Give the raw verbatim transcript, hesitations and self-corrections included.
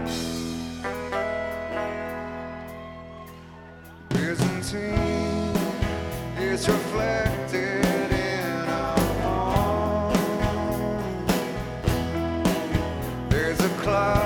Byzantine is reflected in our home. There's a cloud